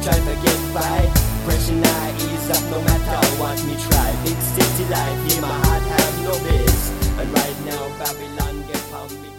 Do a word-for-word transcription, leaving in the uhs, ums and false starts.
try to get by. Pressure now ease up no matter what me try. Big city life, here my heart have no base. And right now Babylon get on me.